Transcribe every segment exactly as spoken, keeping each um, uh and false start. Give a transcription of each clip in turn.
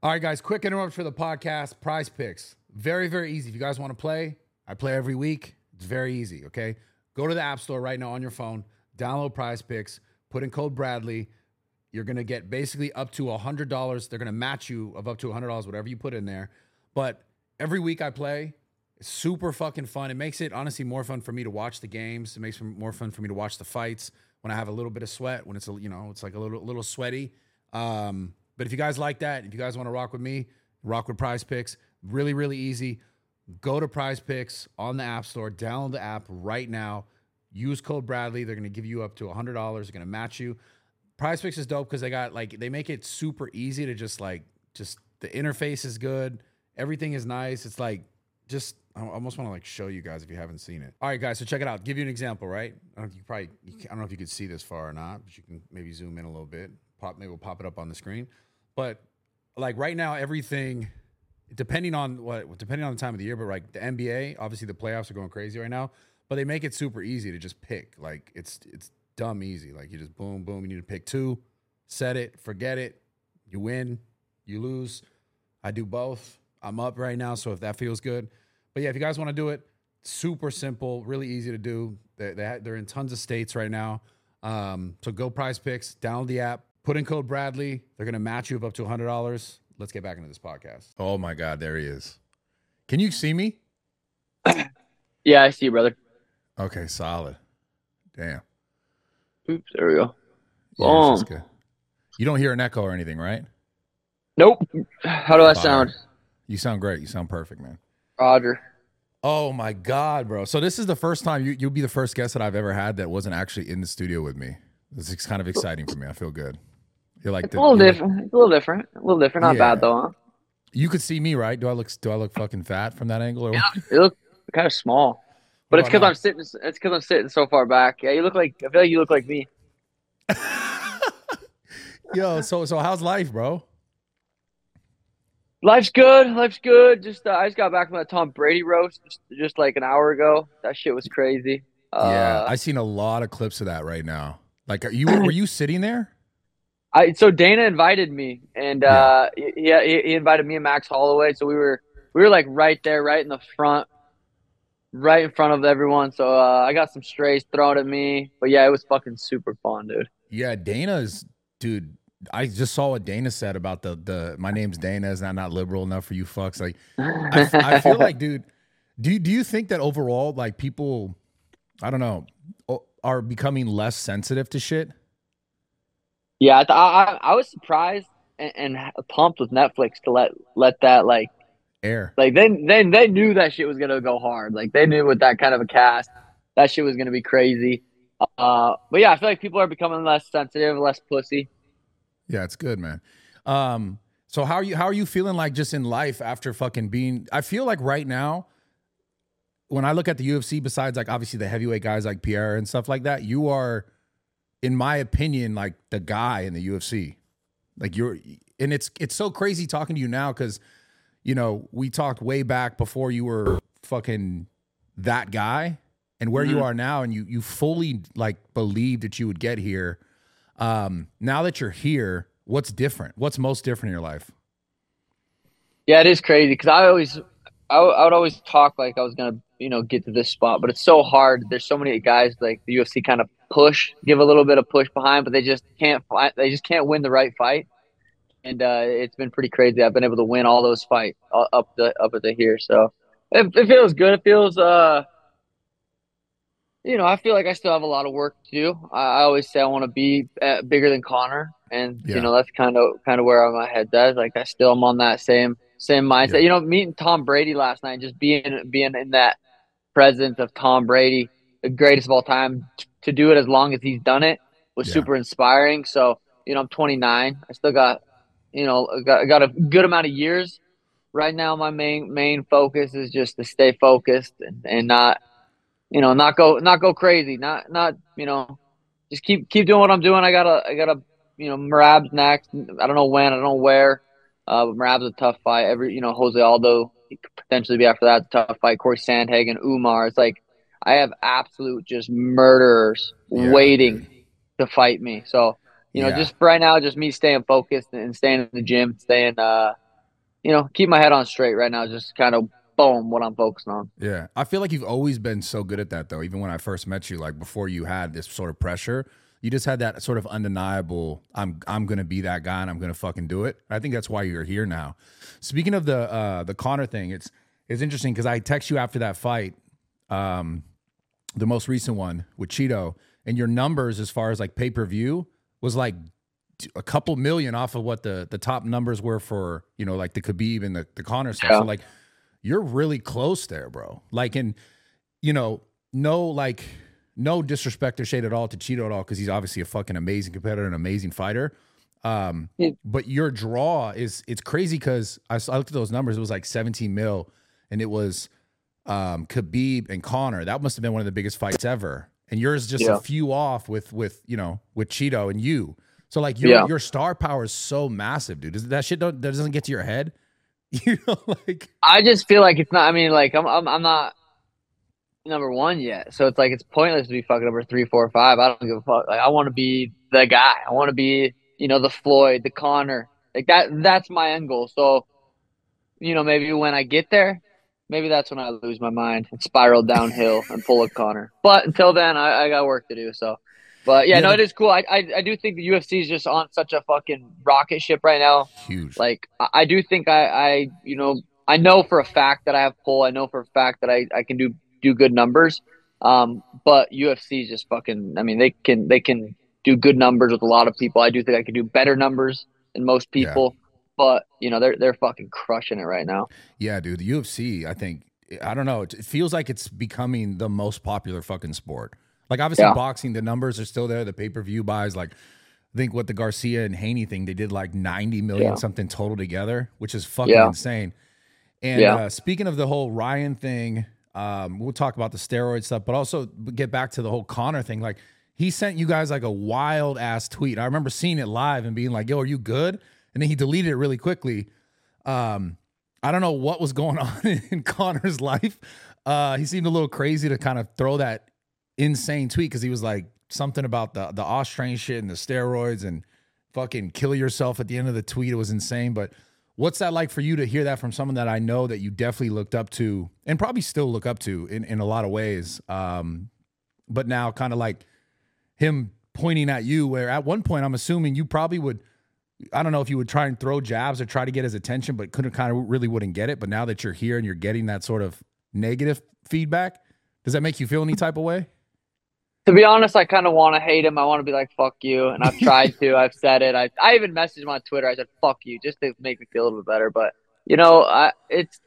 All right, guys, quick interrupt for the podcast. Prize Picks. Very, very easy. If you guys want to play, I play every week. It's very easy, okay? Go to the App Store right now on your phone, download Prize Picks, put in code Bradley. You're going to get basically up to one hundred dollars. They're going to match you of up to one hundred dollars, whatever you put in there. But every week I play. It's super fucking fun. It makes it, honestly, more fun for me to watch the games. It makes it more fun for me to watch the fights when I have a little bit of sweat, when it's, a, you know, it's like a little, little sweaty. Um... But if you guys like that, if you guys want to rock with me, rock with Prize Picks. Really, really easy. Go to Prize Picks on the App Store. Download the app right now. Use code Bradley. They're going to give you up to one hundred dollars. They're going to match you. Prize Picks is dope because they got like they make it super easy to just like just the interface is good. Everything is nice. It's like just I almost want to like show you guys if you haven't seen it. All right, guys. So check it out. Give you an example, right? I don't know if you probably I don't know if you could see this far or not, but you can maybe zoom in a little bit. Pop maybe we'll pop it up on the screen. But like right now, everything, depending on what, depending on the time of the year, but like the N B A, obviously the playoffs are going crazy right now, but they make it super easy to just pick. Like it's, it's dumb easy. Like you just boom, boom, you need to pick two, set it, forget it. You win, you lose. I do both. I'm up right now. So if that feels good, but yeah, if you guys want to do it, super simple, really easy to do. They, they, they're in tons of states right now. Um, so go Prize Picks, download the app. Put in code Bradley. They're going to match you up to one hundred dollars. Let's get back into this podcast. Oh, my God. There he is. Can you see me? Yeah, I see you, brother. Okay, solid. Damn. Oops, there we go. Yeah, this is good. You don't hear an echo or anything, right? Nope. How do I Fire. sound? You sound great. You sound perfect, man. Roger. Oh, my God, bro. So this is the first time you, you'll be the first guest that I've ever had that wasn't actually in the studio with me. This is kind of exciting for me. I feel good. You're like it's the, a little different. Like, it's a little different. A little different. Not yeah. bad though, huh? You could see me, right? Do I look? Do I look fucking fat from that angle? Or yeah, you look kind of small, but it's because I'm sitting. It's because I'm sitting so far back. Yeah, you look like. I feel like you look like me. Yo, so so how's life, bro? Life's good. Life's good. Just uh, I just got back from that Tom Brady roast just, just like an hour ago. That shit was crazy. Uh, yeah, I seen a lot of clips of that right now. Like, you were you sitting there? I so Dana invited me, and uh, yeah, he, he invited me and Max Holloway. So we were we were like right there, right in the front, right in front of everyone. So uh, I got some strays thrown at me, but yeah, it was fucking super fun, dude. Yeah, Dana's dude. I just saw what Dana said about the the my name's Dana, is not not liberal enough for you fucks. Like, I, I feel like, dude, do do you think that overall, like, people, I don't know, are becoming less sensitive to shit? Yeah, I, th- I I was surprised and, and pumped with Netflix to let let that like air. Like they they they knew that shit was gonna go hard. Like they knew with that kind of a cast, that shit was gonna be crazy. Uh, but yeah, I feel like people are becoming less sensitive, less pussy. Yeah, it's good, man. Um, so how are you? How are you feeling like just in life after fucking being? I feel like right now, when I look at the U F C, besides like obviously the heavyweight guys like Pierre and stuff like that, you are, in my opinion, like the guy in the U F C. Like you're, and it's it's so crazy talking to you now because, you know, we talked way back before you were fucking that guy, and where mm-hmm. you are now, and you you fully like believed that you would get here. Um, now that you're here, what's different? What's most different in your life? Yeah, it is crazy because I always, I, I would always talk like I was gonna, you know, get to this spot, but it's so hard. There's so many guys like the U F C kind of push, give a little bit of push behind, but they just can't fight. They just can't win the right fight, and uh, it's been pretty crazy. I've been able to win all those fights up the up at the here, so it, it feels good. It feels uh. You know, I feel like I still have a lot of work to do. I, I always say I want to be uh, bigger than Conor, and yeah. you know that's kind of kind of where my head's at. Like I still am on that same same mindset. Yeah. You know, meeting Tom Brady last night, just being being in that presence of Tom Brady, the greatest of all time, t- to do it as long as he's done it was yeah. super inspiring. So you know, I'm twenty-nine. I still got you know got got a good amount of years. Right now, my main main focus is just to stay focused and, and not. You know, not go, not go crazy, not, not, you know, just keep, keep doing what I'm doing. I gotta, I gotta, you know, Merab's next. I don't know when, I don't know where. Uh, but Merab's a tough fight. Every, you know, Jose Aldo he could potentially be after that. Tough fight. Corey Sandhagen, Umar. It's like I have absolute just murderers yeah, waiting dude. to fight me. So, you know, yeah. just right now, just me staying focused and staying in the gym, staying, uh, you know, keep my head on straight right now. Just kind of boom, what I'm focusing on. Yeah. I feel like you've always been so good at that, though. Even when I first met you, like before you had this sort of pressure, you just had that sort of undeniable, I'm I'm gonna be that guy and I'm gonna fucking do it. I think that's why you're here now. Speaking of the uh the Conor thing, it's it's interesting because I text you after that fight, um, the most recent one with Cheeto, and your numbers as far as like pay-per-view was like a couple million off of what the the top numbers were for, you know, like the Khabib and the, the Conor stuff. Yeah. So like you're really close there, bro. Like, and you know, no, like, no disrespect or shade at all to Cheeto at all, because he's obviously a fucking amazing competitor and amazing fighter. Um, Yeah. but your draw is, it's crazy because I, I looked at those numbers. It was like seventeen mil, and it was um, Khabib and Conor. That must have been one of the biggest fights ever. And yours just Yeah. a few off with with you know with Cheeto and you. So like your Yeah. your star power is so massive, dude. Does that shit don't that doesn't get to your head? You know, like I just feel like it's not. I mean, like I'm I'm I'm not number one yet, so it's like it's pointless to be fucking number three, four, five. I don't give a fuck. Like I want to be the guy. I want to be, you know, the Floyd, the Connor. Like that. That's my end goal. So, you know, maybe when I get there, maybe that's when I lose my mind and spiral downhill and pull a Connor. But until then, I, I got work to do. So, but yeah, Yeah, no, the- it is cool. I, I I do think the U F C is just on such a fucking rocket ship right now. huge. Like I, I do think I, I you know I know for a fact that I have pull. I know for a fact that I, I can do do good numbers. Um, but U F C is just fucking. I mean, they can they can do good numbers with a lot of people. I do think I can do better numbers than most Yeah. people. But you know they're they're fucking crushing it right now. Yeah, dude. The U F C, I think, I don't know. It it feels like it's becoming the most popular fucking sport. Like, obviously, Yeah. boxing, the numbers are still there. The pay per view buys, like, I think what the Garcia and Haney thing, they did like ninety million Yeah. something total together, which is fucking Yeah. insane. And Yeah. uh, speaking of the whole Ryan thing, um, we'll talk about the steroid stuff, but also get back to the whole Connor thing. Like, he sent you guys like a wild ass tweet. I remember seeing it live and being like, yo, are you good? And then he deleted it really quickly. Um, I don't know what was going on in Connor's life. Uh, he seemed a little crazy to kind of throw that insane tweet because he was like something about the the Australian shit and the steroids and fucking kill yourself at the end of the tweet. It was insane. But what's that like for you to hear that from someone that I know that you definitely looked up to and probably still look up to in, in a lot of ways? Um, but now kind of like him pointing at you, where at one point I'm assuming you probably would, I don't know if you would try and throw jabs or try to get his attention, but couldn't kind of really wouldn't get it. But now that you're here and you're getting that sort of negative feedback, does that make you feel any type of way? To be honest, I kind of want to hate him. I want to be like, fuck you. And I've tried to. I've said it. I I even messaged him on Twitter. I said, fuck you, just to make me feel a little bit better. But, you know, I, it's,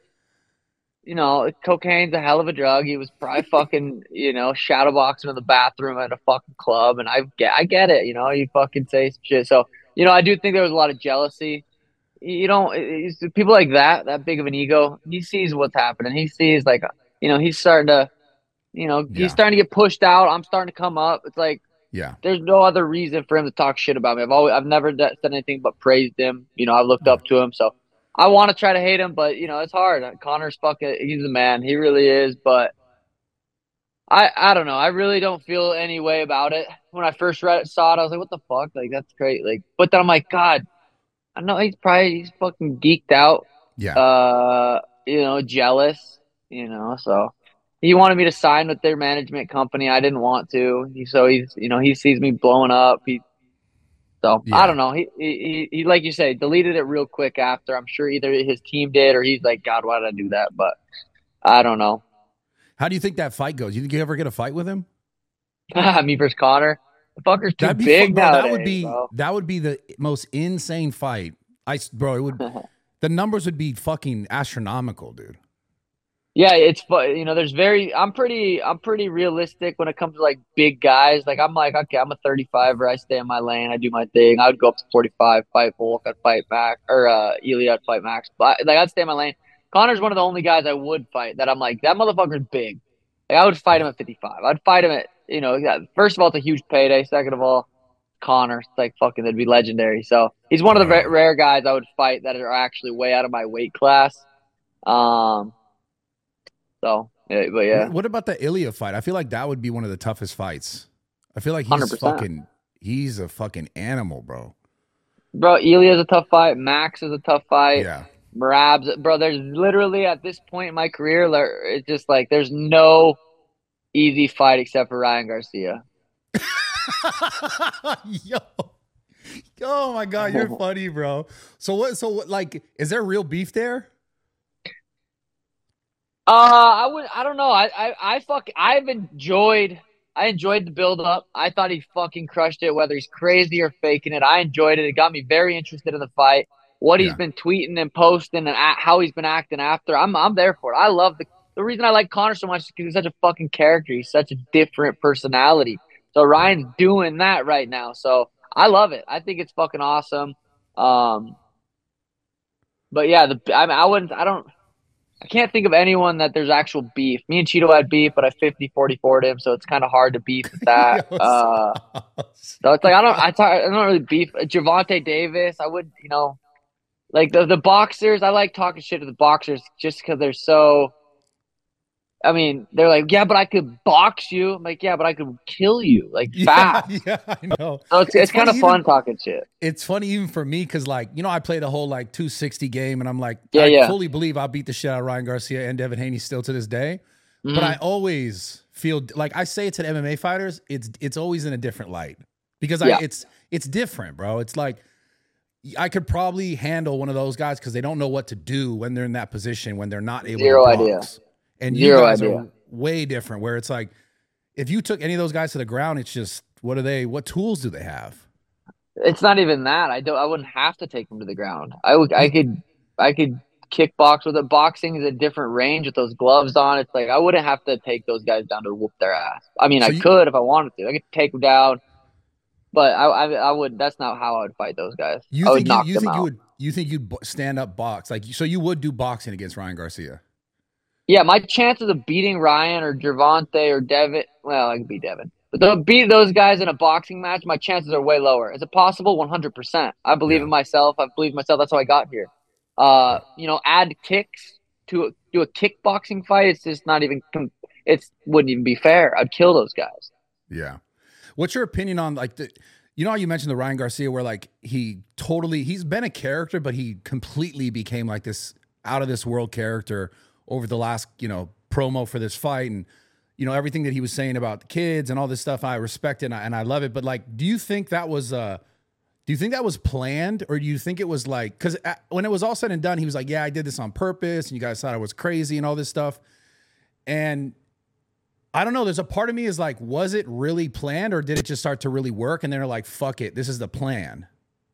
you know, cocaine's a hell of a drug. He was probably fucking, you know, shadowboxing in the bathroom at a fucking club. And I get, I get it. You know, you fucking say some shit. So, you know, I do think there was a lot of jealousy. You know, it's, people like that, that big of an ego, he sees what's happening. He sees, like, you know, he's starting to, you know, Yeah. he's starting to get pushed out. I'm starting to come up. It's like, Yeah. there's no other reason for him to talk shit about me. I've always, I've never said anything but praised him. You know, I looked up to him. So I want to try to hate him, but, you know, it's hard. Connor's fucking, he's the man. He really is. But I, I don't know. I really don't feel any way about it. When I first read it, saw it, I was like, what the fuck? Like, that's great. Like, but then I'm like, God, I know he's probably, he's fucking geeked out. Yeah. Uh, you know, jealous, you know, so he wanted me to sign with their management company. I didn't want to. He, so he's, you know, he sees me blowing up. He, so Yeah. I don't know. He, he, he, like you say, deleted it real quick after. I'm sure either his team did or he's like, God, why did I do that? But I don't know. How do you think that fight goes? You think you ever get a fight with him? Me versus Connor. The fucker's too That'd be big fun, bro. nowadays, That would be bro. that would be the most insane fight. I bro, it would the numbers would be fucking astronomical, dude. Yeah, it's fun. You know, there's very. I'm pretty. I'm pretty realistic when it comes to like big guys. Like I'm like, okay, I'm a thirty-five-er. I stay in my lane. I do my thing. I would go up to forty-five, fight Volk, I'd fight Max, or uh, Ilya, I'd fight Max. But like, I'd stay in my lane. Connor's one of the only guys I would fight that I'm like, that motherfucker's big. Like I would fight him at fifty-five. I'd fight him at, you know, yeah, first of all, it's a huge payday. Second of all, Connor, it's like fucking, that'd be legendary. So he's one of the ra- rare guys I would fight that are actually way out of my weight class. Um. So, yeah, but yeah. What, what about the Ilya fight? I feel like that would be one of the toughest fights. I feel like he's one hundred percent. fucking he's a fucking animal, bro. Bro, Ilya's a tough fight. Max is a tough fight. Yeah. Marabs, bro. There's literally at this point in my career, there- it's just like there's no easy fight except for Ryan Garcia. Yo, oh my god, you're funny, bro. So what? So what? Like, is there real beef there? Uh, I would. I don't know. I, I, I fuck. I've enjoyed. I enjoyed the build up. I thought he fucking crushed it. Whether he's crazy or faking it, I enjoyed it. It got me very interested in the fight. What he's Yeah. been tweeting and posting and a- how he's been acting after. I'm, I'm there for it. I love the. The reason I like Connor so much is because he's such a fucking character. He's such a different personality. So Ryan's doing that right now. So I love it. I think it's fucking awesome. Um, but yeah, the I, I wouldn't. I don't. I can't think of anyone that there's actual beef. Me and Cheeto had beef, but I fifty forty for'd him, so it's kind of hard to beef with that. Yo, Uh, so it's like I don't, I, talk, I don't really beef. Javante Davis, I would, you know, like the the boxers. I like talking shit to the boxers just because they're so. I mean, they're like, yeah, but I could box you. I'm like, yeah, but I could kill you, like yeah, fast. yeah, I know. So it's, it's, It's kind of funny fun even- talking shit. It's funny even for me because, like, you know, I played a whole like two sixty game, and I'm like, Yeah, I yeah. fully believe I'll beat the shit out of Ryan Garcia and Devin Haney still to this day. Mhm. But I always feel like I say it to the M M A fighters, it's it's always in a different light because I, Yeah. it's it's different, bro. It's like I could probably handle one of those guys because they don't know what to do when they're in that position when they're not able Zero to idea. box. And Zero you guys idea. are way different. Where it's like if you took any of those guys to the ground, it's just what are they? What tools do they have? It's not even that. I don't. I wouldn't have to take them to the ground. I would. I could. I could kickbox with it. Boxing is a different range with those gloves on. It's like I wouldn't have to take those guys down to whoop their ass. I mean, So I you- could if I wanted to. I could take them down, but I. I, I would. That's not how I would fight those guys. You I would think you, knock you them think out. you would you think you'd bo- stand up box like so you would do boxing against Ryan Garcia? Yeah, my chances of beating Ryan or Gervonta or Devin. Well, I could beat Devin. But to beat those guys in a boxing match, my chances are way lower. Is it possible? one hundred percent. I believe Yeah. in myself. I believe in myself. That's how I got here. Uh, you know, add kicks to a, do a kickboxing fight. It's just not even. It's wouldn't even be fair. I'd kill those guys. Yeah. What's your opinion on like the? You know how you mentioned the Ryan Garcia where like he totally he's been a character, but he completely became like this out of this world character over the last you know promo for this fight and you know everything that he was saying about the kids and all this stuff. I respect it and I, and I love it. But like, do you think that was uh? Do you think that was planned, or do you think it was like because when it was all said and done, he was like, "Yeah, I did this on purpose," and you guys thought I was crazy and all this stuff. And I don't know. There's a part of me is like, was it really planned, or did it just start to really work? And they're like, "Fuck it, this is the plan."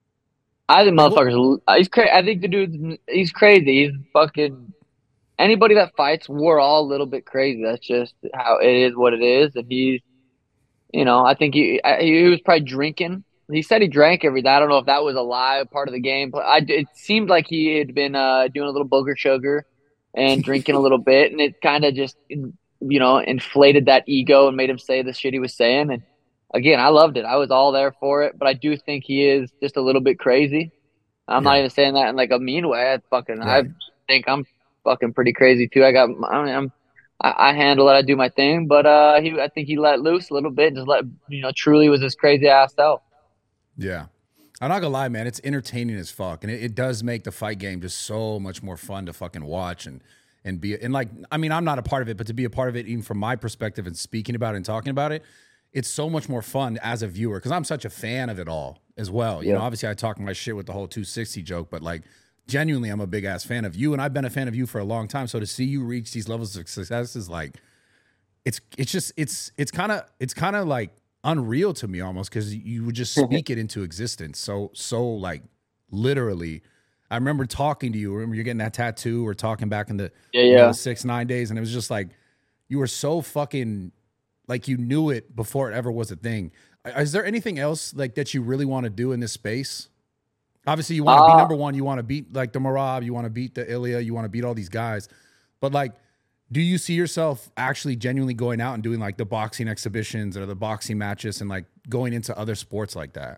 I think motherfuckers. He's crazy. I think the dude. He's crazy. He's fucking. Anybody that fights, we're all a little bit crazy. That's just how it is. What it is, and he's. You know, I think he he was probably drinking. He said he drank every day. I don't know if that was a lie, part of the game. But I, it seemed like he had been uh, doing a little booger sugar and drinking a little bit, and it kind of just, you know, inflated that ego and made him say the shit he was saying. And again, I loved it. I was all there for it. But I do think he is just a little bit crazy. I'm not Yeah. even saying that in like a mean way. I fucking, Right. I think I'm fucking pretty crazy too. I got, I mean, I'm. I, I handle it. I do my thing, but uh, he, I think he let loose a little bit and just let, you know, truly was his crazy ass self. Yeah. I'm not gonna lie, man. It's entertaining as fuck, and it, it does make the fight game just so much more fun to fucking watch and and be and like. I mean, I'm not a part of it, but to be a part of it, even from my perspective and speaking about it and talking about it, it's so much more fun as a viewer because I'm such a fan of it all as well. You Yeah. know, obviously I talk my shit with the whole two sixty joke, but like genuinely, I'm a big ass fan of you, and I've been a fan of you for a long time. So to see you reach these levels of success is like, it's it's just it's it's kind of it's kind of like unreal to me almost because you would just speak it into existence so so like literally. I remember talking to you. Remember you're getting that tattoo or talking back in the, Yeah, you know, yeah. the six nine days, and it was just like you were so fucking like you knew it before it ever was a thing. Is there anything else like that you really want to do in this space? Obviously, you want to Uh, be number one. You want to beat like the Marab. You want to beat the Ilya. You want to beat all these guys. But like, do you see yourself actually genuinely going out and doing like the boxing exhibitions or the boxing matches and like going into other sports like that?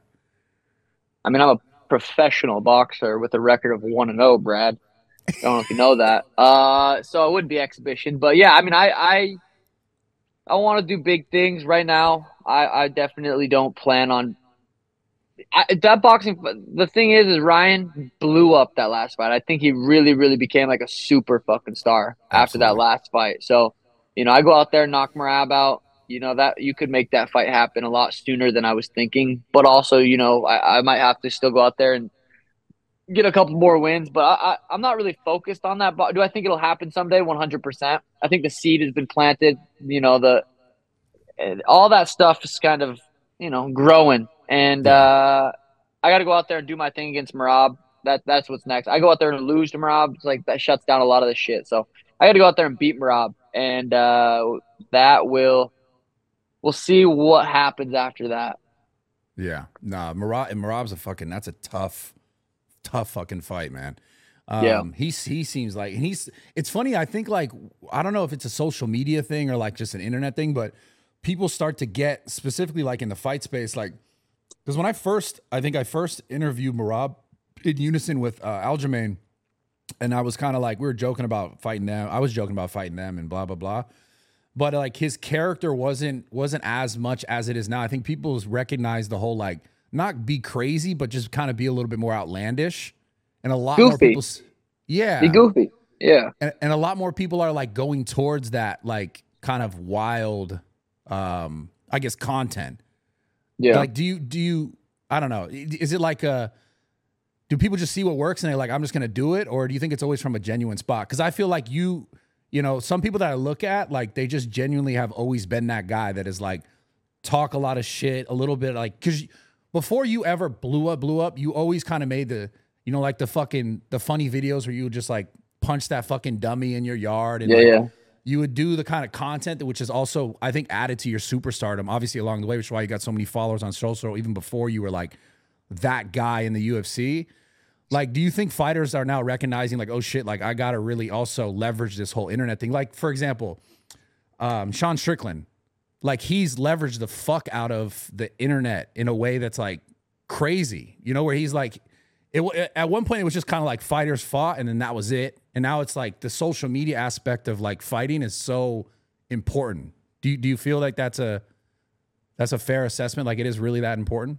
I mean, I'm a professional boxer with a record of one and zero, Brad. I don't know if you know that. Uh, so it would be exhibition, but yeah, I mean, I I, I want to do big things right now. I, I definitely don't plan on I, that boxing. The thing is, is Ryan blew up that last fight. I think he really, really became like a super fucking star after that Absolutely. last fight. So, you know, I go out there, knock Marab out. You know that you could make that fight happen a lot sooner than I was thinking. But also, you know, I, I might have to still go out there and get a couple more wins. But I, I, I'm not really focused on that. But do I think it'll happen someday? one hundred percent. I think the seed has been planted. You know, the all that stuff is kind of you know growing, and Yeah. uh, I got to go out there and do my thing against Marab. That that's what's next. I go out there and lose to Marab. It's like that shuts down a lot of the shit. So I got to go out there and beat Marab, and uh, that will we'll see what happens after that. Yeah. Nah, Marab and Marab's a fucking that's a tough, tough fucking fight, man. Yeah, Um, he he seems like, and he's. It's funny. I think like I don't know if it's a social media thing or like just an internet thing, but people start to get specifically like in the fight space, like because when I first, I think I first interviewed Marab in unison with uh, Aljamain, and I was kind of like we were joking about fighting them. I was joking about fighting them and blah blah blah. But like his character wasn't wasn't as much as it is now. I think people recognize the whole like not be crazy, but just kind of be a little bit more outlandish. And a lot more goofy, people, yeah, be goofy. Yeah, and, and a lot more people are like going towards that like kind of wild, um, I guess content. yeah. Like, do you do you? I don't know. Is it like a? Do people just see what works and they're like, I'm just gonna do it, or do you think it's always from a genuine spot? Because I feel like you, you know, some people that I look at, like they just genuinely have always been that guy that is like talk a lot of shit, a little bit like because before you ever blew up, blew up, you always kind of made the you know, like the fucking the funny videos where you would just like punch that fucking dummy in your yard, and Yeah, like, yeah. you would do the kind of content that which is also I think added to your superstardom, obviously along the way, which is why you got so many followers on social, even before you were like that guy in the U F C. Like, do you think fighters are now recognizing like, oh shit, like I gotta really also leverage this whole internet thing? Like, for example, um, Sean Strickland, like he's leveraged the fuck out of the internet in a way that's like crazy, you know, where he's like. It, at one point, it was just kind of like fighters fought, and then that was it. And now it's like the social media aspect of like fighting is so important. Do you do you feel like that's a that's a fair assessment? Like it is really that important?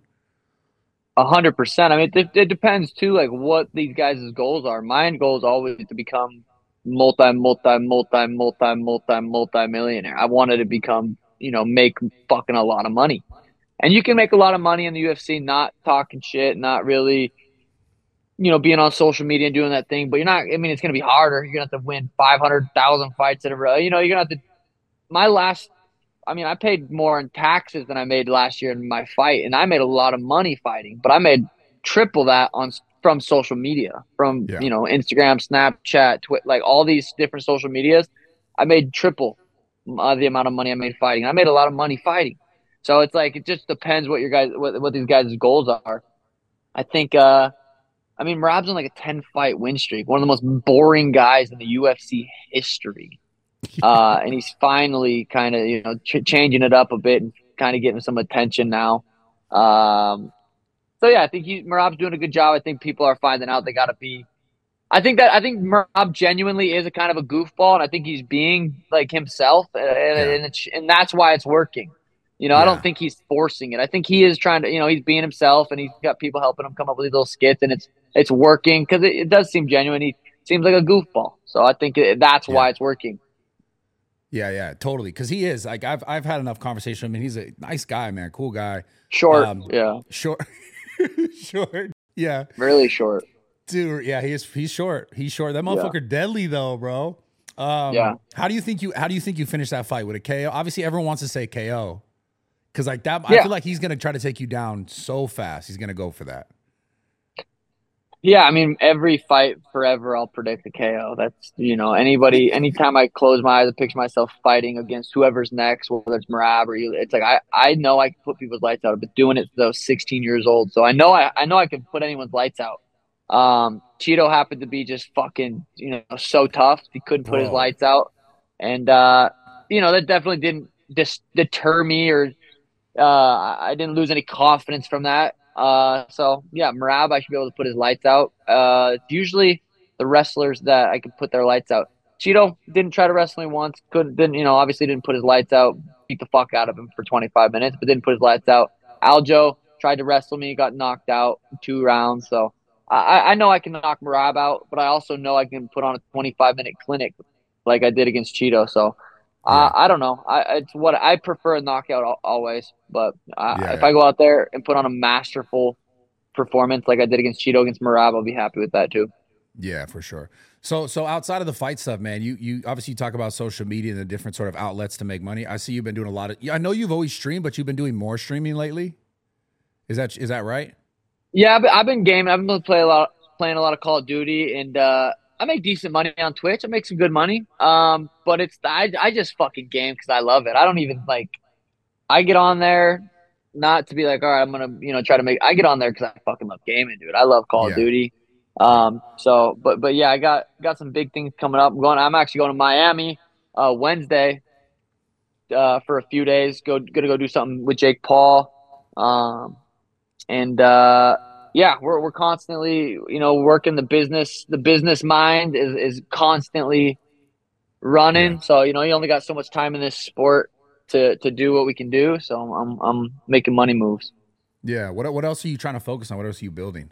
A hundred percent. I mean, it, it depends too, like what these guys' goals are. My goal is always to become multi, multi, multi, multi, multi, multi millionaire. I wanted to become, you know, make fucking a lot of money. And you can make a lot of money in the U F C, not talking shit, not really, you know, being on social media and doing that thing. But you're not. I mean, it's gonna be harder. You're gonna have to win five hundred thousand fights in a row. You know, you're gonna have to. My last I mean, I paid more in taxes than I made last year in my fight, and I made a lot of money fighting, but I made triple that on from social media, from Yeah. you know Instagram, Snapchat, Twitter, like all these different social medias. I made triple uh, the amount of money I made fighting. I made a lot of money fighting, so it's like it just depends what your guys what what these guys' goals are. I think. uh I mean, Rob's on like a ten fight win streak, one of the most boring guys in the U F C history. Uh, and he's finally kind of, you know, ch- changing it up a bit and kind of getting some attention now. Um, so yeah, I think he, Merab's doing a good job. I think people are finding out they got to be. I think that I think Merab genuinely is a kind of a goofball, and I think he's being like himself, and Yeah. and, it's, and that's why it's working. You know, I Yeah. don't think he's forcing it. I think he is trying to, you know, he's being himself, and he's got people helping him come up with these little skits, and it's it's working because it, it does seem genuine. He seems like a goofball, so I think it, that's Yeah. why it's working. Yeah, yeah, totally. Because he is like I've I've had enough conversation. I mean, he's a nice guy, man, cool guy. Short, Um, yeah, short, short. Yeah, really short. dude. Yeah, he is. He's short. He's short. That Yeah. motherfucker deadly though, bro. Um, Yeah. How do you think you How do you think you finish that fight with a K O? Obviously, everyone wants to say K O because like that. I Yeah. feel like he's gonna try to take you down so fast. He's gonna go for that. Yeah, I mean, every fight forever, I'll predict a K O. That's, you know, anybody, anytime I close my eyes, I picture myself fighting against whoever's next, whether it's Merab or you. It's like, I, I know I can put people's lights out. I've been doing it since I was sixteen years old. So I know I, I know I can put anyone's lights out. Um, Cheeto happened to be just fucking, you know, so tough. He couldn't put his Bro. lights out. And, uh, you know, that definitely didn't dis- deter me or, uh, I didn't lose any confidence from that. Uh, so yeah, Merab, I should be able to put his lights out. Uh, usually the wrestlers that I can put their lights out. Cheeto didn't try to wrestle me once. Couldn't, didn't, you know, obviously didn't put his lights out. Beat the fuck out of him for twenty-five minutes, but didn't put his lights out. Aljo tried to wrestle me, got knocked out in two rounds. So I, I know I can knock Merab out, but I also know I can put on a twenty-five minute clinic like I did against Cheeto. So uh, Yeah. I don't know. I, it's what I prefer a knockout always, but uh, Yeah, if yeah. I go out there and put on a masterful performance like I did against Cheeto against Merab, I'll be happy with that too. Yeah, for sure. So, so outside of the fight stuff, man, you you obviously talk about social media and the different sort of outlets to make money. I see you've been doing a lot of. I know you've always streamed, but you've been doing more streaming lately. Is that is that right? Yeah, I've been, I've been gaming. I've been playing a lot, playing a lot of Call of Duty, and uh, I make decent money on Twitch. I make some good money. Um, but it's I I just fucking game because I love it. I don't even like. I get on there not to be like, all right, I'm gonna you know try to make. I get on there because I fucking love gaming, dude. I love Call of Yeah. Duty. Right. Um, so but but yeah, I got got some big things coming up. I'm going. I'm actually going to Miami uh, Wednesday uh, for a few days. Go gonna go do something with Jake Paul. Um, and uh, yeah, we're we're constantly you know working the business. The business mind is is constantly Yeah. running. So you know you only got so much time in this sport to to do what we can do. So I'm I'm making money moves. Yeah. What what else are you trying to focus on? What else are you building?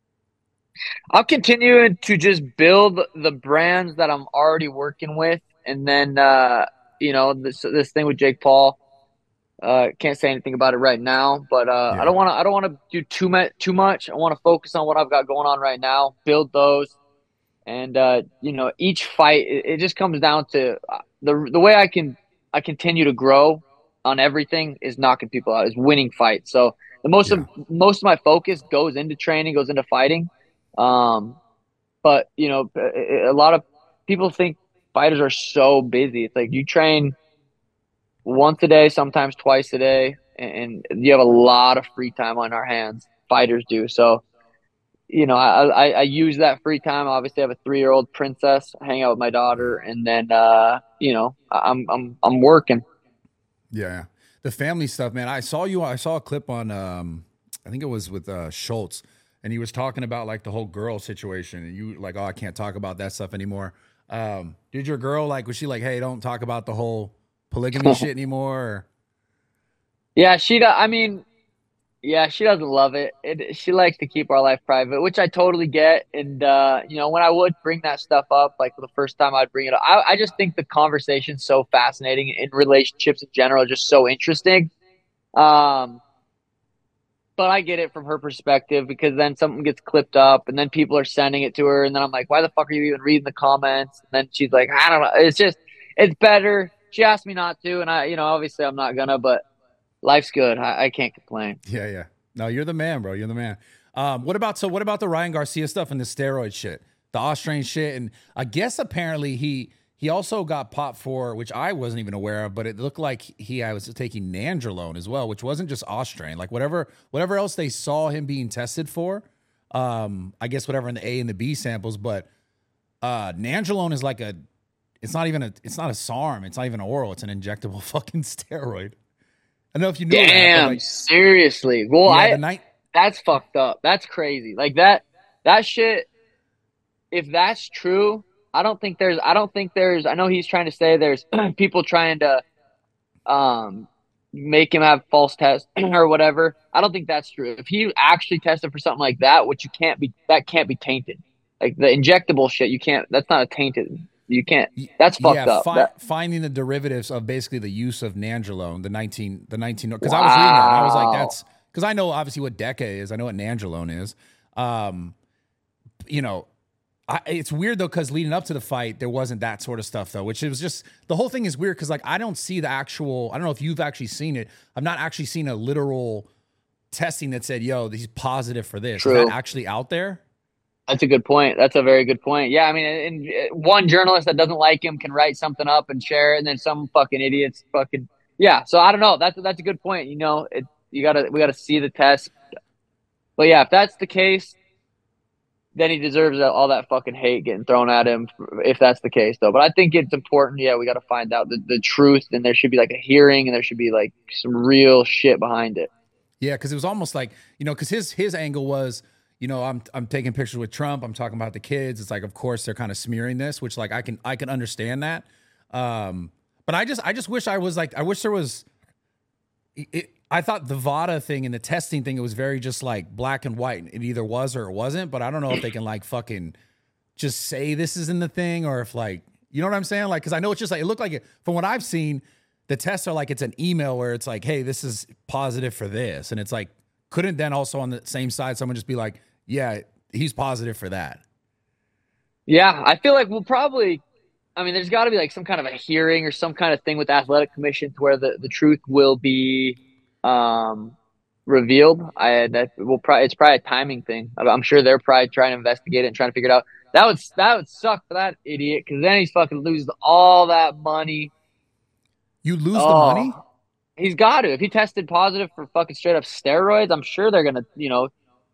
I'm continuing to just build the brands that I'm already working with, and then uh, you know this this thing with Jake Paul. Uh, can't say anything about it right now, but uh, I Yeah. don't want to. I don't want to do too much. Too much. I want to focus on what I've got going on right now. Build those, and uh, you know, each fight. It, it just comes down to uh, the the way I can I continue to grow on everything is knocking people out, is winning fights. So the most Yeah. of most of my focus goes into training, goes into fighting. Um, but you know, a, a lot of people think fighters are so busy. It's like you train once a day, sometimes twice a day, and you have a lot of free time on our hands. Fighters do. So, you know, I, I, I use that free time. Obviously, I have a three year old princess, hang out with my daughter, and then, uh, you know, I'm, I'm, I'm working. Yeah. Yeah. The family stuff, man. I saw you. I saw a clip on. Um, I think it was with uh, Schultz, and he was talking about like the whole girl situation, and you like, oh, I can't talk about that stuff anymore. Um, did your girl like? Was she like, hey, don't talk about the whole polygamy shit anymore? Or? Yeah, she, I mean, yeah, she doesn't love it. it. She likes to keep our life private, which I totally get. And, uh, you know, when I would bring that stuff up, like the first time I'd bring it up, I, I just think the conversation's so fascinating in relationships in general, just so interesting. Um, but I get it from her perspective because then something gets clipped up and then people are sending it to her. And then I'm like, why the fuck are you even reading the comments? And then she's like, I don't know. It's just, it's better. She asked me not to. And I, you know, obviously I'm not gonna, but life's good. I, I can't complain. Yeah, yeah. No, you're the man, bro. You're the man. Um, what about so? What about the Ryan Garcia stuff and the steroid shit, the Austrian shit? And I guess apparently he he also got popped for, which I wasn't even aware of, but it looked like he I was taking nandrolone as well, which wasn't just Austrian. Like whatever whatever else they saw him being tested for, um, I guess whatever in the A and the B samples, but uh, nandrolone is like a, it's not even a, it's not a SARM, it's not even oral, it's an injectable fucking steroid. I don't know if you knew Damn, that, like, seriously. Well, yeah, I the night. that's fucked up. That's crazy. Like that that shit, if that's true, I don't think there's I don't think there's I know he's trying to say there's people trying to um make him have false tests or whatever. I don't think that's true. If he actually tested for something like that, which you can't be that can't be tainted. Like the injectable shit, you can't that's not a tainted. You can't. That's fucked Yeah, up. fi- That, finding the derivatives of basically the use of nandrolone, the nineteen, the nineteen, because I was reading that and I was like, wow. that's because I know obviously what Deca is, I know what nandrolone is. Um, you know, I, it's weird though because leading up to the fight, there wasn't that sort of stuff though, which it was just the whole thing is weird because like I don't see the actual. I don't know if you've actually seen it. I've not actually seen a literal testing that said, "Yo, he's positive for this." True. Is that actually out there? That's a good point. That's a very good point. Yeah, I mean, and, and one journalist that doesn't like him can write something up and share it, and then some fucking idiots fucking yeah. So I don't know. That's that's a good point. You know, it, you gotta we gotta see the test. But yeah, if that's the case, then he deserves all that fucking hate getting thrown at him. If that's the case, though, but I think it's important. Yeah, we got to find out the, the truth, and there should be like a hearing, and there should be like some real shit behind it. Yeah, because it was almost like you know, because his his angle was. You know, I'm I'm taking pictures with Trump. I'm talking about the kids. It's like, of course, they're kind of smearing this, which like I can I can understand that. Um, but I just I just wish I was like I wish there was. it, I thought the VADA thing and the testing thing, it was very just like black and white. It either was or it wasn't, but I don't know if they can like fucking just say this is in the thing or if like, you know what I'm saying? Like, cause I know it's just like, it looked like it, from what I've seen, the tests are like, it's an email where it's like, hey, this is positive for this. And it's like, couldn't then also on the same side, someone just be like, yeah, he's positive for that. Yeah, I feel like we'll probably, I mean, there's got to be like some kind of a hearing or some kind of thing with the athletic commission to where the, the truth will be um, revealed. I that will probably it's probably a timing thing. I'm sure they're probably trying to investigate it and trying to figure it out. That would that would suck for that idiot because then he's fucking loses all that money. You lose oh, the money? He's got to. If he tested positive for fucking straight up steroids, I'm sure they're gonna, you know,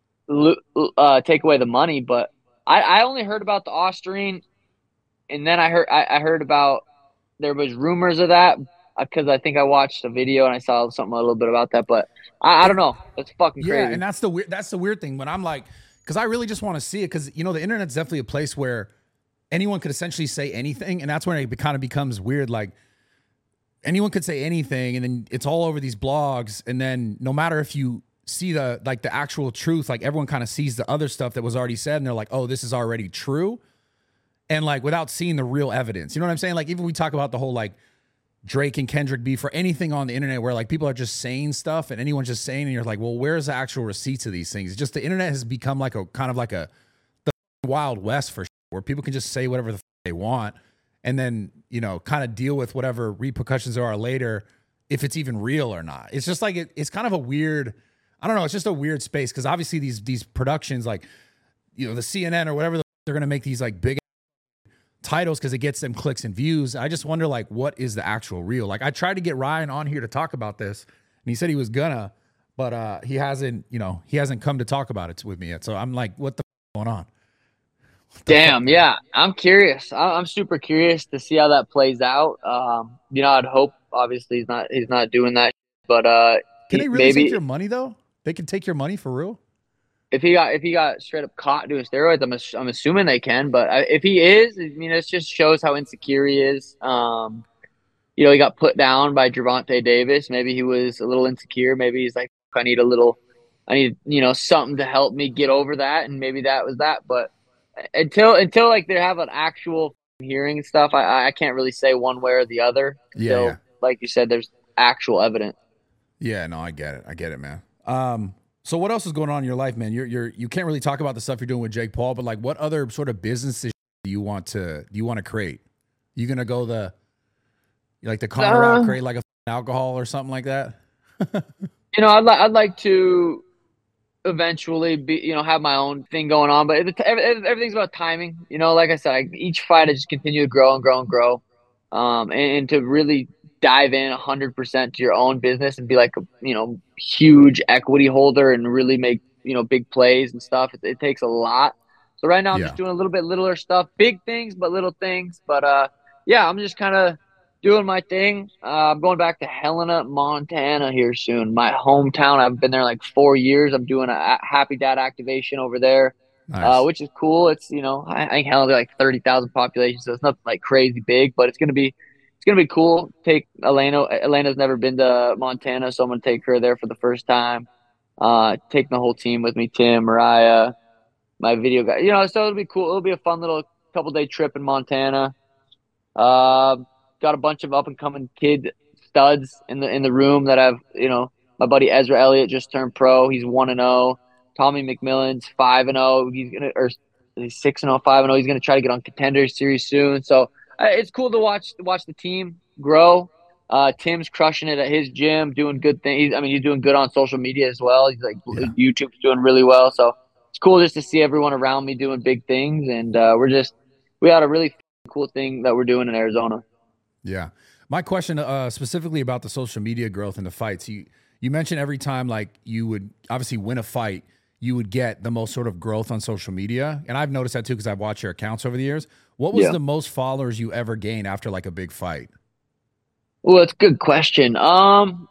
lo- uh, take away the money. But I, I only heard about the Ostarine, and then I heard I, I heard about there was rumors of that because I think I watched a video and I saw something a little bit about that. But I, I don't know. That's fucking crazy. Yeah, and that's the weird. That's the weird thing. When I'm like, because I really just want to see it, because you know the internet's definitely a place where anyone could essentially say anything, and that's when it kind of becomes weird. Like anyone could say anything, and then it's all over these blogs, and then no matter if you see the like the actual truth, like everyone kind of sees the other stuff that was already said, and they're like, oh, this is already true, and like without seeing the real evidence. You know what I'm saying? Like even we talk about the whole like Drake and Kendrick beef or anything on the internet where like people are just saying stuff and anyone's just saying, and you're like, well, where's the actual receipts of these things? It's just the internet has become like a kind of like a the Wild West for where people can just say whatever the they want and then, you know, kind of deal with whatever repercussions there are later if it's even real or not. It's just like it, it's kind of a weird, I don't know, it's just a weird space because obviously these these productions like, you know, the C N N or whatever, they're going to make these like big titles because it gets them clicks and views. I just wonder like what is the actual real? Like I tried to get Ryan on here to talk about this and he said he was gonna, but uh he hasn't, you know, he hasn't come to talk about it with me yet. So I'm like, what the f- going on? Damn, yeah. I'm curious. I'm super curious to see how that plays out. Um, you know, I'd hope obviously he's not he's not doing that, but uh Can he, they really maybe take your money though? They can take your money for real? if he got if he got straight up caught doing steroids, I'm ass- I'm assuming they can. But I, if he is, I mean, it just shows how insecure he is. Um, you know, he got put down by Gervonta Davis. Maybe he was a little insecure. Maybe he's like, I need a little, I need you know something to help me get over that, and maybe that was that. But until until like they have an actual hearing and stuff, I I can't really say one way or the other. Yeah, Until, yeah. like you said, there's actual evidence. Yeah, no, I get it. I get it, man. Um, so what else is going on in your life, man? You're you're you can't really talk about the stuff you're doing with Jake Paul, but like what other sort of businesses do you want to do you want to create? You gonna go the like the Connor route, Uh, create like a alcohol or something like that? You know, I'd like I'd like to eventually be you know have my own thing going on, but it, every- everything's about timing. You know, like I said, I, each fight I just continue to grow and grow and grow, um, and, and to really dive in a hundred percent to your own business and be like a you know huge equity holder and really make you know big plays and stuff. It, it takes a lot. So right now I'm Yeah. just doing a little bit littler stuff, big things but little things. But uh, yeah, I'm just kind of doing my thing. Uh, I'm going back to Helena, Montana here soon. My hometown. I've been there like four years. I'm doing a a Happy Dad activation over there, uh, Nice. which is cool. It's you know I, I think Helena's like thirty thousand population, so it's nothing like crazy big, but it's gonna be it's gonna be cool. Take Elena. Elena's never been to Montana, so I'm gonna take her there for the first time. Uh, taking the whole team with me, Tim, Mariah, my video guy. You know, so it'll be cool. It'll be a fun little couple day trip in Montana. Uh, got a bunch of up and coming kid studs in the in the room that have you know my buddy Ezra Elliott just turned pro. He's one and zero. Tommy McMillan's five and zero. He's gonna or he's six and zero, five and zero. He's gonna try to get on Contender Series soon. So uh, it's cool to watch watch the team grow. Uh, Tim's crushing it at his gym, doing good things. I mean, he's doing good on social media as well. He's like Yeah. YouTube's doing really well. So it's cool just to see everyone around me doing big things, and uh, we're just we had a really cool thing that we're doing in Arizona. Yeah. My question uh specifically about the social media growth and the fights. You you mentioned every time like you would obviously win a fight, you would get the most sort of growth on social media. And I've noticed that too because I've watched your accounts over the years. What was Yeah. the most followers you ever gained after like a big fight? Well, it's a good question. Um,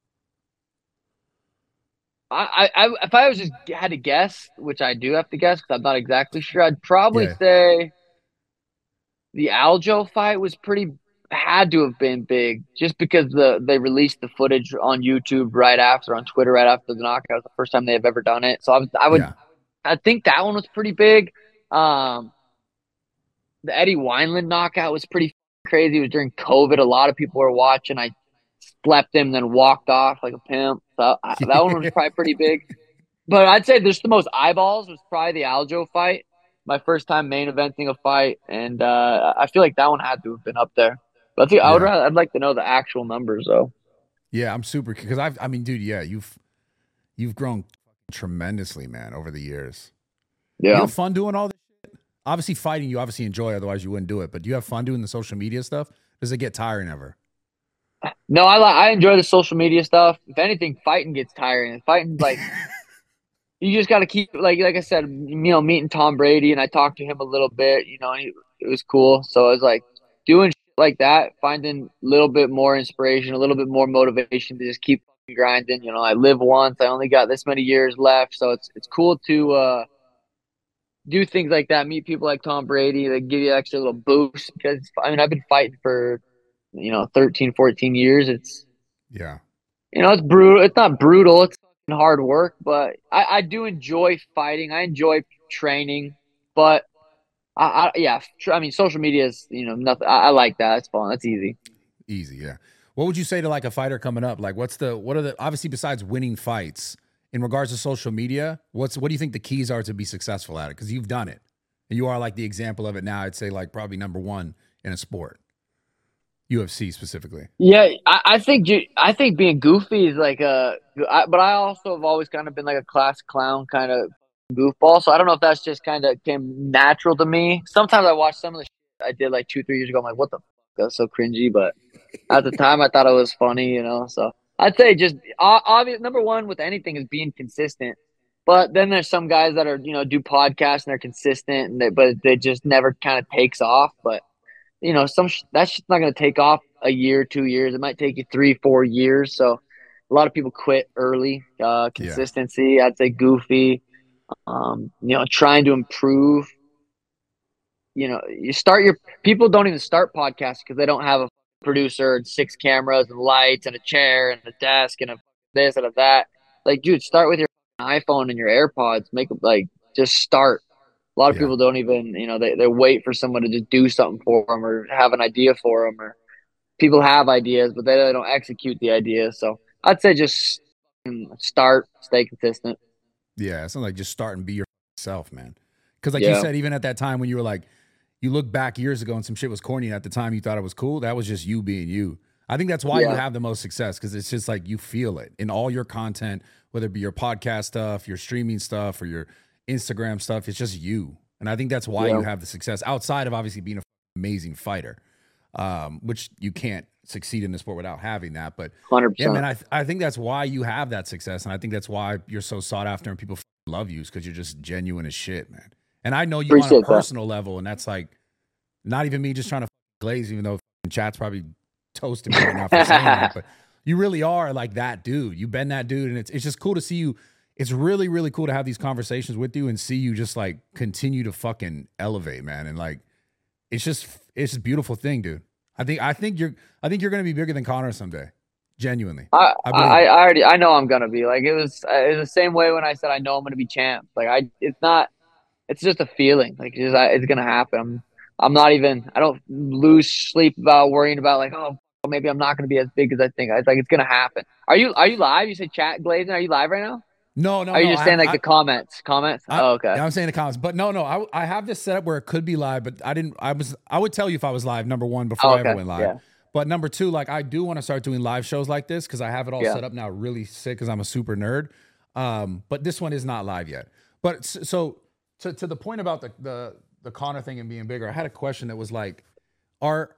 I, I, if I was just had to guess, which I do have to guess because I'm not exactly sure, I'd probably Yeah. say the Aljo fight was pretty. had to have been big just because the they released the footage on YouTube right after, on Twitter right after the knockout. It was the first time they have ever done it. So I, was, I would, Yeah. I think that one was pretty big. Um, the Eddie Wineland knockout was pretty crazy. It was during COVID. A lot of people were watching. I slept him, then walked off like a pimp. So I, that one was probably pretty big. But I'd say there's the most eyeballs was probably the Aljo fight. My first time main eventing a fight, and uh, I feel like that one had to have been up there. But I think I would. Yeah. Rather, I'd like to know the actual numbers though. Yeah, I'm super because I've I mean, dude, yeah, you've you've grown tremendously, man, over the years. Yeah. You have fun doing all this shit? Obviously fighting you obviously enjoy, otherwise you wouldn't do it. But do you have fun doing the social media stuff? Does it get tiring ever? No, I like I enjoy the social media stuff. If anything, fighting gets tiring. Fighting like you just got to keep like like I said, you know, meeting Tom Brady, and I talked to him a little bit. You know, he, it was cool. So I was like doing shit like that, finding a little bit more inspiration, a little bit more motivation to just keep grinding. You know, I live once. I only got this many years left, so it's it's cool to uh, do things like that. Meet people like Tom Brady that give you extra little boost. Because I mean, I've been fighting for you know thirteen, fourteen years. It's Yeah. you know, it's brutal. It's not brutal. It's hard work, but I, I do enjoy fighting. I enjoy training, but I, I yeah, I mean, social media is you know nothing. I, I like that. It's fun. That's easy. Easy, yeah. What would you say to like a fighter coming up? Like, what's the what are the obviously besides winning fights in regards to social media? What's what do you think the keys are to be successful at it? Because you've done it, and you are like the example of it now. I'd say like probably number one in a sport, U F C specifically. Yeah, I, I think ju- I think being goofy is like a, I, but I also have always kind of been like a class clown kind of goofball. So I don't know if that's just kind of came natural to me. Sometimes I watch some of the shit I did like two, three years ago. I'm like, what the fuck? That's so cringy. But at the time, I thought it was funny, you know. So I'd say just obvious number one with anything is being consistent. But then there's some guys that are you know do podcasts and they're consistent, and they, but they just never kind of takes off. But you know, some sh- that shit's not going to take off a year, two years. It might take you three, four years. So a lot of people quit early. Uh, consistency, yeah. I'd say goofy. Um, you know, trying to improve. You know, you start your people don't even start podcasts because they don't have a producer and six cameras and lights and a chair and a desk and a this and a that. Like, dude, start with your iPhone and your AirPods. Make like just start. A lot of Yeah. people don't even, you know, they, they wait for someone to just do something for them or have an idea for them. Or people have ideas, but they don't execute the idea. So I'd say just start, stay consistent. Yeah, it's not like just start and be yourself, man. Because like Yeah. you said, even at that time when you were like, you look back years ago and some shit was corny, and at the time you thought it was cool. That was just you being you. I think that's why Yeah. you have the most success, because it's just like you feel it in all your content, whether it be your podcast stuff, your streaming stuff, or your Instagram stuff. It's just you. And I think that's why Yeah. you have the success outside of obviously being an amazing fighter, um, which you can't succeed in the sport without having that. But one hundred yeah, percent. man, I, th- I think that's why you have that success. And I think that's why you're so sought after and people love you, is because you're just genuine as shit, man. And I know you Appreciate on a that. personal level, and that's like not even me just trying to glaze, even though chat's probably toasting me right now for saying that. But you really are like that dude. You've been that dude, and it's it's just cool to see you. It's really, really cool to have these conversations with you and see you just like continue to fucking elevate, man. And like, it's just it's just a beautiful thing, dude. I think I think you're I think you're gonna be bigger than Connor someday. Genuinely. I, I I, believe I it. already, I know I'm going to be like, it was, it was the same way when I said, I know I'm going to be champ. Like I, it's not, it's just a feeling. Like it's, just, it's going to happen. I'm, I'm not even, I don't lose sleep about worrying about like, oh, maybe I'm not going to be as big as I think. It's like, it's going to happen. Are you, are you live? You said chat glazing. Are you live right now? No, no, Are you no. just I saying have, like I, the comments, comments? I, Oh, okay. I'm saying the comments, but no, no. I I have this set up where it could be live, but I didn't. I was. I would tell you if I was live. Number one, before Oh, I ever okay. went live. Yeah. But number two, like I do want to start doing live shows like this because I have it all Yeah. set up now, really sick because I'm a super nerd. Um, but this one is not live yet. But s- so to to the point about the the the Connor thing and being bigger, I had a question that was like, are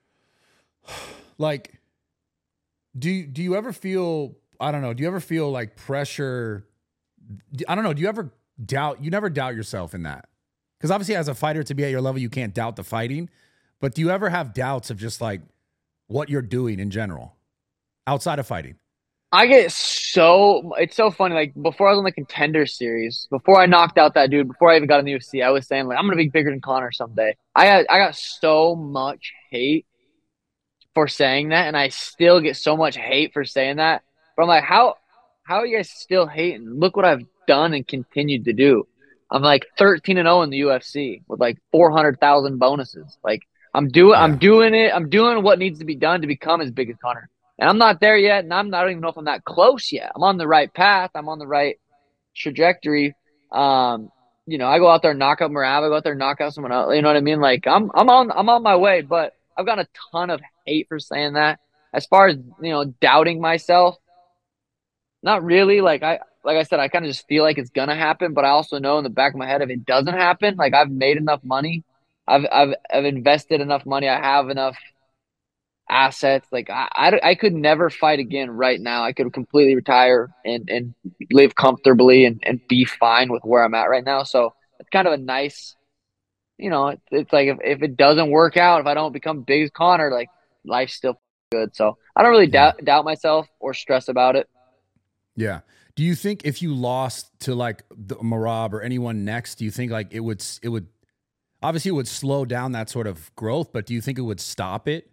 like, do you, do you ever feel? I don't know. Do you ever feel like pressure? I don't know. Do you ever doubt? You never doubt yourself in that, because obviously, as a fighter, to be at your level, you can't doubt the fighting. But do you ever have doubts of just like what you're doing in general outside of fighting? I get so it's so funny. Like before I was on the Contender Series, before I knocked out that dude, before I even got in the U F C, I was saying like I'm gonna be bigger than Connor someday. I got I got so much hate for saying that, and I still get so much hate for saying that. But I'm like, how how are you guys still hating? Look what I've done and continued to do. I'm like thirteen and oh in the U F C with like four hundred thousand bonuses. Like I'm doing Yeah. I'm doing it. I'm doing what needs to be done to become as big as Connor. And I'm not there yet, and I'm I don't even know if I'm that close yet. I'm on the right path. I'm on the right trajectory. Um, you know, I go out there and knock out Merab, I go out there and knock out someone else. You know what I mean? Like I'm I'm on I'm on my way, but I've got a ton of hate for saying that. As far as, you know, doubting myself, not really. Like I like I said, I kind of just feel like it's gonna happen, but I also know in the back of my head if it doesn't happen, like I've made enough money, I've I've I've invested enough money, I have enough assets. Like I, I, I could never fight again right now. I could completely retire and, and live comfortably and, and be fine with where I'm at right now. So it's kind of a nice, you know, it's, it's like if, if it doesn't work out, if I don't become big as Connor, like life's still good. So I don't really Yeah. doubt, doubt myself or stress about it. Yeah. Do you think if you lost to like the Merab or anyone next, do you think like it would, it would, obviously it would slow down that sort of growth, but do you think it would stop it?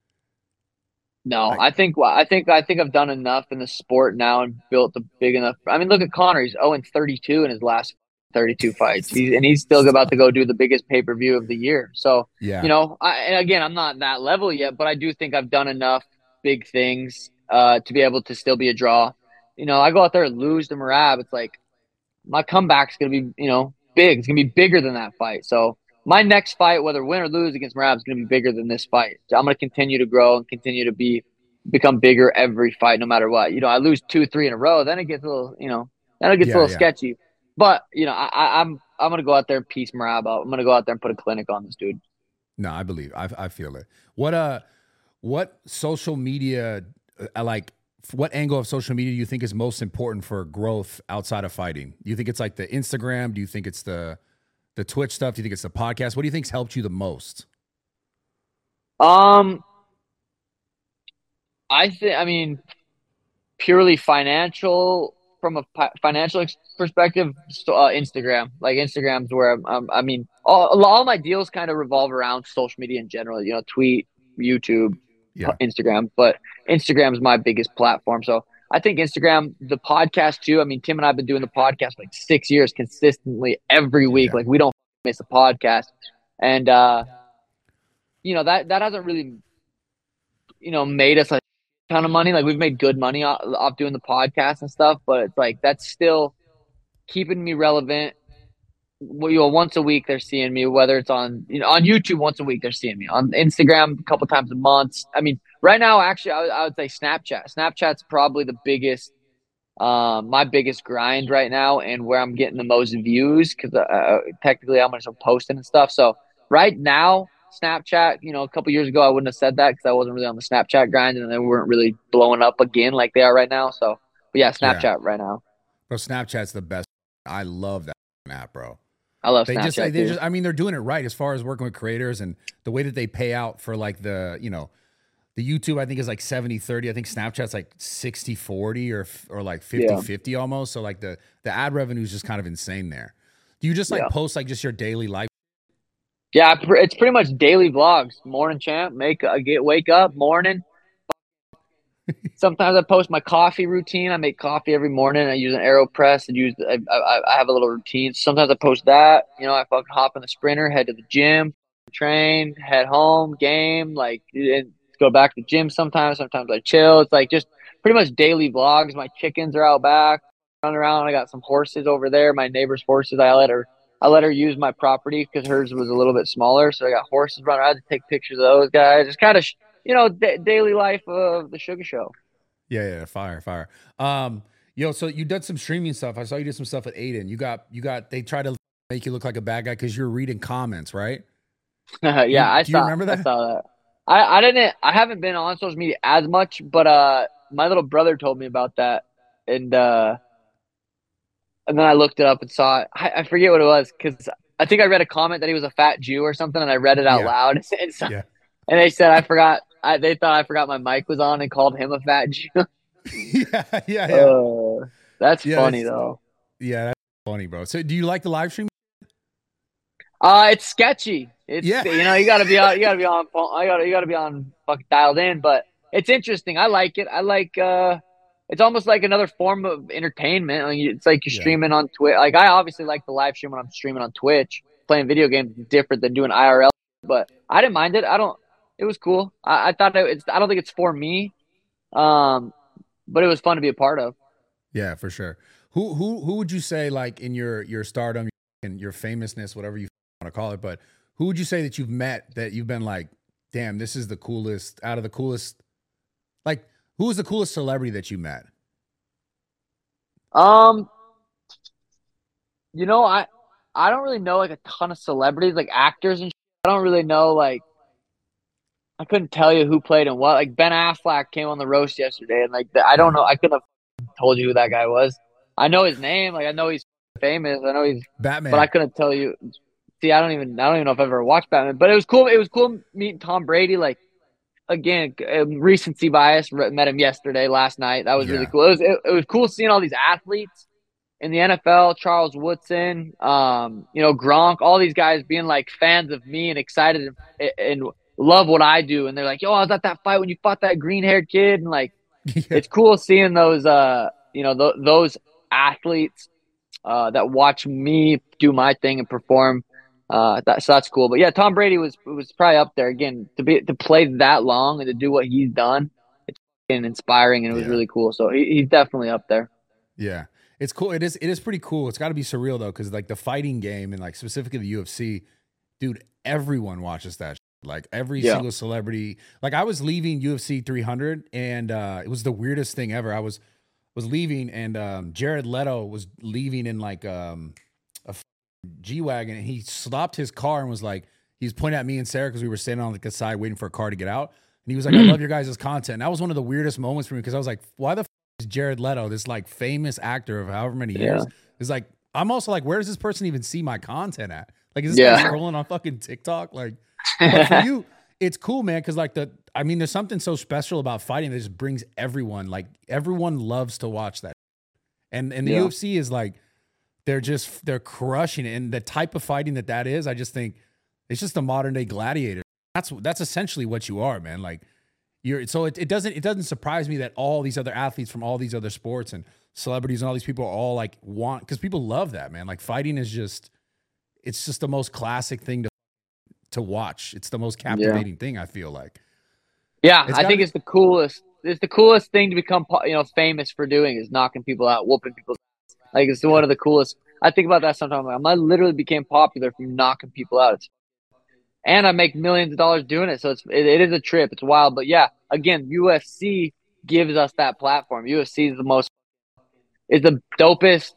No, Like, I think I think I think I've done enough in the sport now and built a big enough. I mean, look at Connor. He's oh and thirty-two in his last thirty-two fights. He's and he's still about to go do the biggest pay-per-view of the year. So, yeah. you know, I, and again, I'm not that level yet, but I do think I've done enough big things uh, to be able to still be a draw. You know, I go out there and lose to Merab. It's like my comeback's gonna be, you know, big. It's gonna be bigger than that fight. So my next fight, whether win or lose against Merab, is gonna be bigger than this fight. So I'm gonna continue to grow and continue to be become bigger every fight, no matter what. You know, I lose two, three in a row, then it gets a little, you know, then it gets Yeah, a little yeah. sketchy. But you know, I, I, I'm I'm gonna go out there and piece Merab out. I'm gonna go out there and put a clinic on this dude. No, I believe, I, I feel it. What, uh, what social media, uh, like, what angle of social media do you think is most important for growth outside of fighting? Do you think it's like the Instagram? Do you think it's the the Twitch stuff? Do you think it's the podcast? What do you think's helped you the most? Um, I think, I mean, purely financial from a pi- financial ex- perspective, so, uh, Instagram. Like Instagram's where I'm, I'm, I mean, all all my deals kind of revolve around social media in general. You know, tweet, YouTube, Yeah. Instagram, but Instagram is my biggest platform. So I think Instagram, the podcast too. I mean, Tim and I have been doing the podcast for like six years consistently every week. Yeah. Like we don't miss a podcast, and uh, you know that that hasn't really, you know, made us a ton of money. Like we've made good money off, off doing the podcast and stuff, but it's like that's still keeping me relevant. Well, you know, once a week they're seeing me, whether it's on, you know, on YouTube once a week they're seeing me, on Instagram a couple times a month. I mean, right now actually I, would- I would say Snapchat. Snapchat's probably the biggest, um, my biggest grind right now, and where I'm getting the most views because uh, technically I'm just posting and stuff. So right now, Snapchat. You know, a couple years ago I wouldn't have said that because I wasn't really on the Snapchat grind, and they weren't really blowing up again like they are right now. So, but yeah, Yeah. Snapchat right now. Bro, Snapchat's the best. I love that app, bro. I love They Snapchat just, they too. just, I mean, they're doing it right as far as working with creators and the way that they pay out for like the, you know, the YouTube, I think is like seventy thirty. I think Snapchat's like sixty forty or, or like fifty fifty Yeah. almost. So like the, the ad revenue is just kind of insane there. Do you just like Yeah. post like just your daily life? Yeah, pr- it's pretty much daily vlogs. Morning champ, make uh, get wake up, morning. Sometimes I post my coffee routine. I make coffee every morning. I use an AeroPress and use I, I, I have a little routine. Sometimes I post that. You know, I fucking hop in the sprinter, head to the gym, train, head home, game, like and go back to the gym sometimes. Sometimes I chill. It's like just pretty much daily vlogs. My chickens are out back, running around. I got some horses over there. My neighbor's horses. I let her I let her use my property because hers was a little bit smaller. So I got horses running. I had to take pictures of those guys. It's kind of, you know, da- daily life of the Sugar Show. Yeah, yeah, fire, fire. Um, yo, so you did some streaming stuff. I saw you did some stuff at Aiden. You got, you got. They try to make you look like a bad guy because you're reading comments, right? yeah, You, I do you saw. remember that? I saw that. I, I didn't. I haven't been on social media as much, but uh, my little brother told me about that, and uh, and then I looked it up and saw it. I, I forget what it was because I think I read a comment that he was a fat Jew or something, and I read it out Yeah. loud, and, so, Yeah. and they said I forgot. I, they thought I forgot my mic was on and called him a fat Jew. yeah, yeah, yeah. Uh, that's Yeah, funny that's- though. Yeah, that's funny, bro. So do you like the live stream? Uh, it's sketchy. It's Yeah. you know you got to be on you got to be on I got you got to be on fucking dialed in, but it's interesting. I like it. I like uh, it's almost like another form of entertainment. Like it's like you're Yeah. streaming on Twitch. Like I obviously like the live stream when I'm streaming on Twitch. Playing video games is different than doing I R L, but I didn't mind it. I don't. It was cool. I, I thought it, it's. I don't think it's for me. Um, but it was fun to be a part of. Yeah, for sure. Who who who would you say, like, in your your stardom and your famousness, whatever you want to call it, but who would you say that you've met that you've been like, damn, this is the coolest out of the coolest? Like, who is the coolest celebrity that you met? Um, you know, I I don't really know like a ton of celebrities, like actors and shit. I don't really know like I couldn't tell you who played in what. Like Ben Affleck came on the roast yesterday, and like the, I don't Yeah. know. I couldn't have told you who that guy was. I know his name. Like I know he's famous. I know he's, but I Batman. couldn't tell you. See, I don't even I don't even know if I've ever watched Batman. But it was cool. It was cool meeting Tom Brady. Like again, um, recency bias. Met him yesterday, last night. That was really Yeah. cool. It was it, it was cool seeing all these athletes in the N F L. Charles Woodson, um, you know Gronk, all these guys being like fans of me and excited and, and love what I do. And they're like, "Yo, I was at that fight when you fought that green haired kid." And like, Yeah. it's cool seeing those, uh, you know, th- those athletes uh, that watch me do my thing and perform. Uh, that, so that's cool. But yeah, Tom Brady was was probably up there again to be to play that long and to do what he's done. It's been inspiring and it was Yeah. really cool. So he, he's definitely up there. Yeah. It's cool. It is it is pretty cool. It's got to be surreal though, because like the fighting game and like specifically the U F C, dude, everyone watches that. Shit. Like every Yeah. single celebrity. Like I was leaving U F C three hundred, and uh, it was the weirdest thing ever. I was was leaving, and um, Jared Leto was leaving in like um, a G wagon, and he stopped his car and was like, he was pointing at me and Sarah because we were standing on like the side waiting for a car to get out, and he was like, "I love your guys' content." And that was one of the weirdest moments for me because I was like, "Why the f- is Jared Leto, this like famous actor of however many years, Yeah. is like?" I'm also like, where does this person even see my content at? Like, is this guy Yeah. scrolling on fucking TikTok? Like, but for you, it's cool, man. Cause like the, I mean, there's something so special about fighting that just brings everyone, like everyone loves to watch that. And, and the Yeah. U F C is like, they're just, they're crushing it. And the type of fighting that that is, I just think it's just a modern day gladiator. That's, that's essentially what you are, man. Like you're, so it, it doesn't, it doesn't surprise me that all these other athletes from all these other sports and celebrities and all these people are all like want, cause people love that, man. Like fighting is just, it's just the most classic thing to to watch. It's the most captivating yeah. thing, I feel like. Yeah, it's I think be- it's the coolest. It's the coolest thing to become, you know, famous for doing is knocking people out, whooping people. Like it's one of the coolest. I think about that sometimes. Like, I literally became popular from knocking people out. It's, and I make millions of dollars doing it, so it's it, it is a trip. It's wild, but yeah, again, U F C gives us that platform. U F C is the most, is the dopest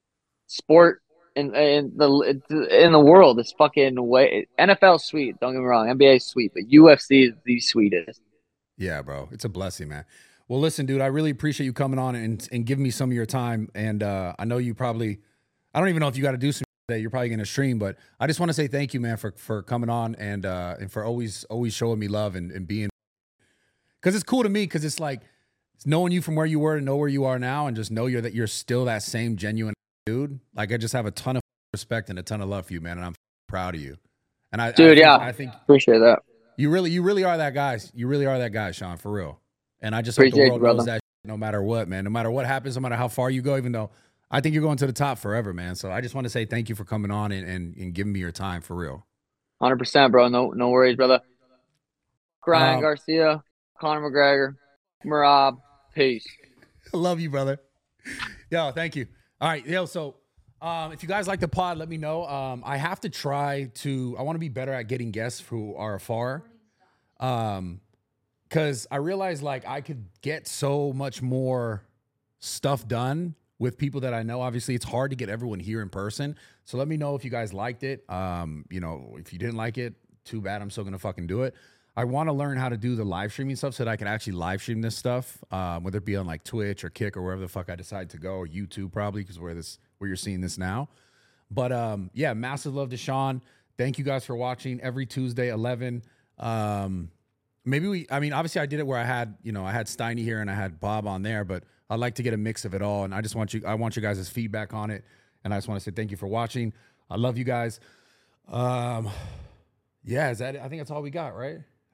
sport in in the in the world. It's fucking way. N F L sweet. Don't get me wrong. N B A sweet, but U F C is the sweetest. Yeah, bro. It's a blessing, man. Well, listen, dude, I really appreciate you coming on and, and giving me some of your time. And uh, I know you probably, I don't even know if you got to do some that you're probably going to stream, but I just want to say thank you, man, for, for coming on and, uh, and for always, always showing me love and, and being, cause it's cool to me. Cause it's like it's knowing you from where you were to know where you are now and just know you're that you're still that same genuine dude. Like I just have a ton of respect and a ton of love for you, man. And I'm proud of you. And I, dude, I think, yeah, I think appreciate that. You really, you really are that guy. You really are that guy, Sean, for real. And I just Appreciate hope the world you, knows that no matter what, man, no matter what happens, no matter how far you go, even though I think you're going to the top forever, man. So I just want to say thank you for coming on and, and, and giving me your time for real. one hundred percent, bro. No, no worries, brother. Ryan um, Garcia, Conor McGregor, Merab, peace. I love you, brother. Yo, thank you. All right, yo, so um, if you guys like the pod, let me know. Um, I have to try to, I want to be better at getting guests who are afar. Um, Cause I realized like I could get so much more stuff done with people that I know. Obviously, it's hard to get everyone here in person. So let me know if you guys liked it. Um, you know, if you didn't like it, too bad. I'm still gonna fucking do it. I want to learn how to do the live streaming stuff so that I can actually live stream this stuff, um, whether it be on like Twitch or Kick or wherever the fuck I decide to go, or YouTube probably, because where this where you're seeing this now. But um, yeah, massive love to Sean. Thank you guys for watching every Tuesday, eleven. Um, Maybe we, I mean, obviously I did it where I had, you know, I had Steiny here and I had Bob on there, but I'd like to get a mix of it all. And I just want you, I want you guys' feedback on it. And I just want to say thank you for watching. I love you guys. Um, yeah, is that? I think that's all we got, right?